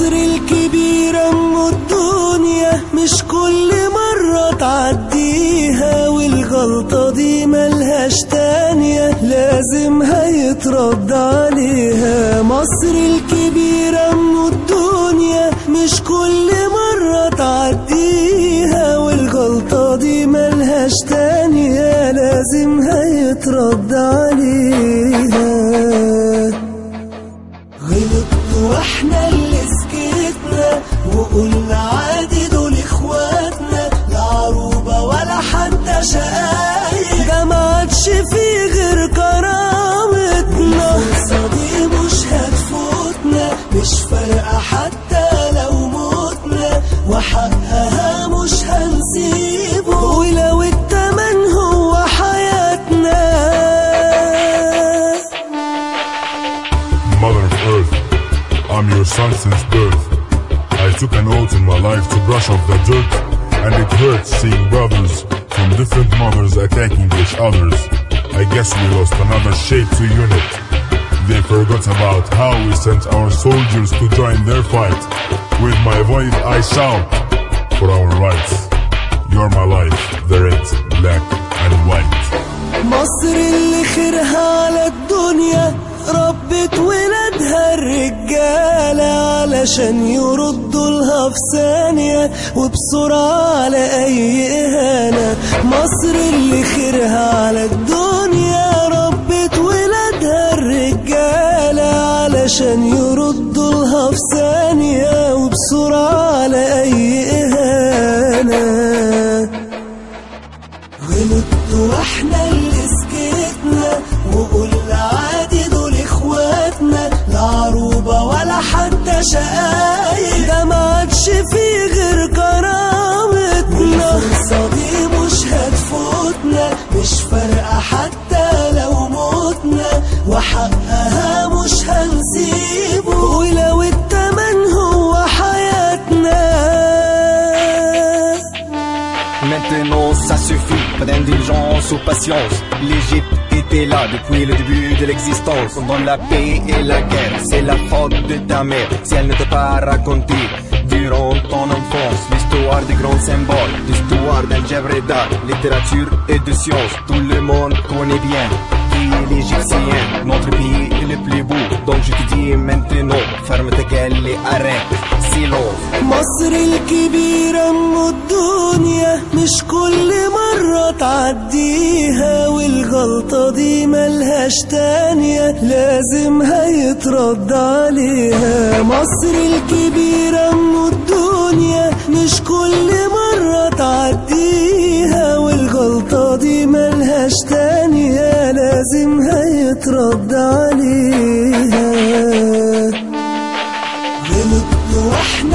مصر الكبيرة ام الدنيا، مش كل مرة تعديها والغلطة دي ملهاش تانية، لازم هيترد عليها. مصر الكبيرة ام الدنيا، مش كل مرة تعديها والغلطة دي ملهاش تانية، لازم هيترد عليها. غلطت واحنا اللي سكتنا وقلنا عادي دول اخواتنا، لا عروبة ولا حتى شقايق، ده ما عادش فيه غير كرامتنا. الفرصة دي مش هتفوتنا، مش فارقة حتى لو متنا، وحقها مش هنسيبه ولو التمن هو حياتنا. Mother of Earth, I'm your son since birth. I took an oath in my life to brush off the dirt, and it hurts seeing brothers from different mothers attacking each others. I guess we lost another shape to unit. They forgot about how we sent our soldiers to join their fight. With my voice I shout for our rights. You're my life, the red, black and white. مصر اللي خيرها على الدنيا، ربت ولادها الرجالة علشان يردوا لها في ثانية وبسرعة على أي إهانة. مصر اللي خيرها على الدنيا، ربت ولادها الرجالة علشان يردوا لها في ثانية وبسرعة على أي إهانة. غلطت واحنا اللي سكتنا وقلنا عادي دول اخواتنا، لا عروبة ولا حتى شقايق، ده ما عادش فيه غير كرامتنا. الفرصة دي مش هتفوتنا، مش فارقة حتى لو متنا، وحقها مش هنسيبه ولو التمن هو حياتنا. Maintenant ça suffit, pas d'indulgence ou patience. L'Égypte était là depuis le début de l'existence. Dans la paix et la guerre, c'est la faute de ta mère si elle ne t'a pas raconté durant ton enfance l'histoire des grands symboles, l'histoire d'Al-Jabr et d'art, littérature et de science. Tout le monde connaît bien qui est l'Égyptien, notre pays est le plus beau. Donc je te dis maintenant, ferme ta gueule et arrête, silence. مصر الكبيرة ام الدنيا، مش كل مرة تعديها والغلطة دي ملهاش تانية، لازم هيترد عليها. مصر الكبيرة ام الدنيا، مش كل مرة تعديها والغلطة دي ملهاش تانية، لازم هيترد عليها. غلطت واحنا